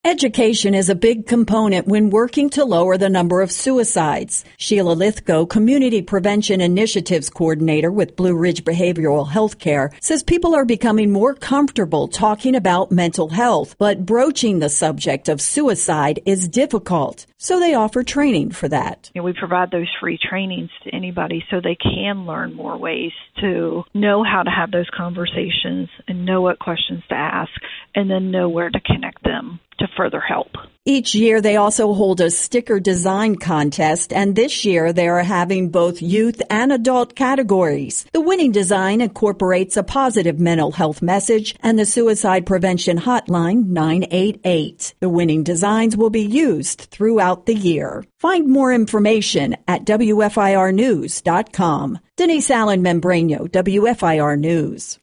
Education is a big component when working to lower the number of suicides. Sheila Lithgow, Community Prevention Initiatives Coordinator with Blue Ridge Behavioral Health Care, says people are becoming more comfortable talking about mental health, but broaching the subject of suicide is difficult. So they offer training for that. We provide those free trainings to anybody so they can learn more ways to know how to have those conversations and know what questions to ask and then know where to connect them to further help. Each year, they also hold a sticker design contest, and this year they are having both youth and adult categories. The winning design incorporates a positive mental health message and the suicide prevention hotline 988. The winning designs will be used throughout the year. Find more information at WFIRnews.com. Denise Allen Membrano, WFIR News.